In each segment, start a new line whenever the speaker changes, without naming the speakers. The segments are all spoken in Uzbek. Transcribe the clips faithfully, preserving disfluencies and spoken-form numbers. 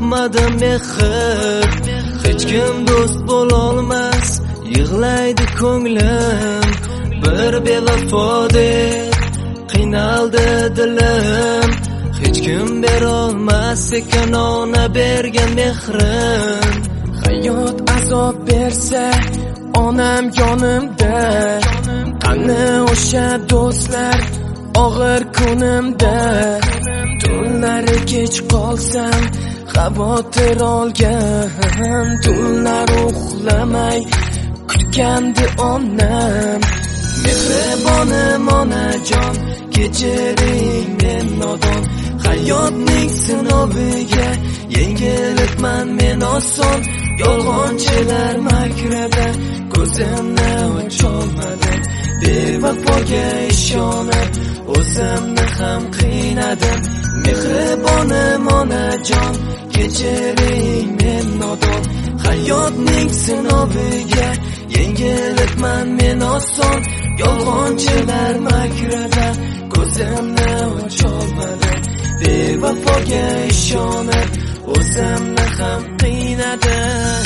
topmadim mehr. Hech kim do'st bo'lolmas, yig'laydi ko'nglim. Bir bevafo deb qiynaldi dilim. Hech kim berolmas ekan ona bergan mehrim.
Hayot azob bersa, onam yonimda. Qani o'sha do'stlar og'ir kunimda. Tunlari kech qolsam xavotir olgan. Tunlar uxlamay kutgandi onam. Mehribonim onajon, kechiring men nodon. Hayotning sinoviga yengilibman men oson. Yolg'onchilar makrida ko'zimni ocholmadim. Bevafoga ishonib o'zimni ham qiynadim. Mehribonim onajon, kechiring men nodon. Hayotning sinoviga yengilibman men oson. Yolg'onchilar makrida ko'zimni ocholmadim. Bevafoga ishonib o'zimni ham qiynadim.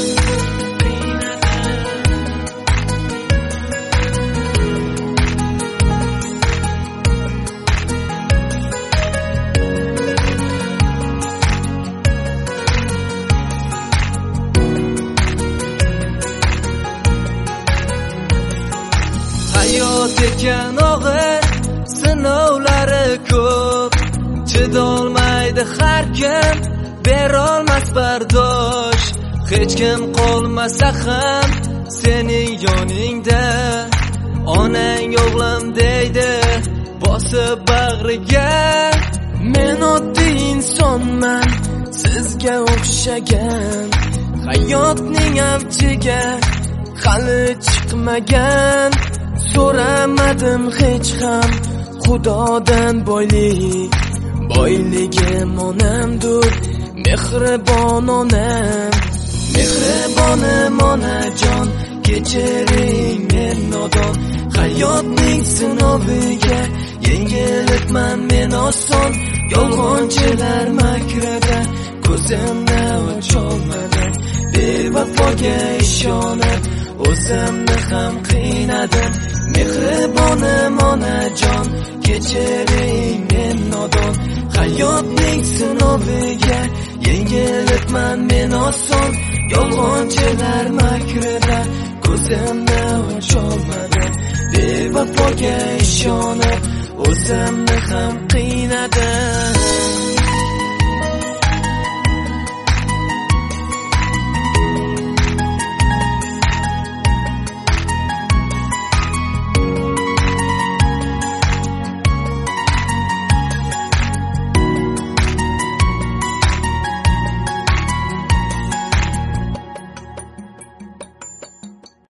Hayot ekan og'ir, sinovlari ko'p. Chidolmaydi har kim, berolmas bardosh. Hech kim qolmasa ham sening yoningda. Onang o'g'lim deydi, bosib bag'riga.
Men oddiy insonman, sizga o'xshagan. Hayotning avjiga hali chiqmagan. So'ramadim hech ham Xudodan boylik. Boyligim onamdir, mehribon onam.
Mehribonim onajon, kechiring men nodon. Hayotning sinoviga yengilibman men oson. Yolg'onchilar makrida ko'zimni ocholmadim. Bevafoga ishonib o'zimni ham qiynadim. Mehribonim onajon, kechiring men nodon. Hayotning sinoviga yengilibman men oson. Yolg'onchilar makrida ko'zimni ocholmadim. Bevafoga ishonib o'zimni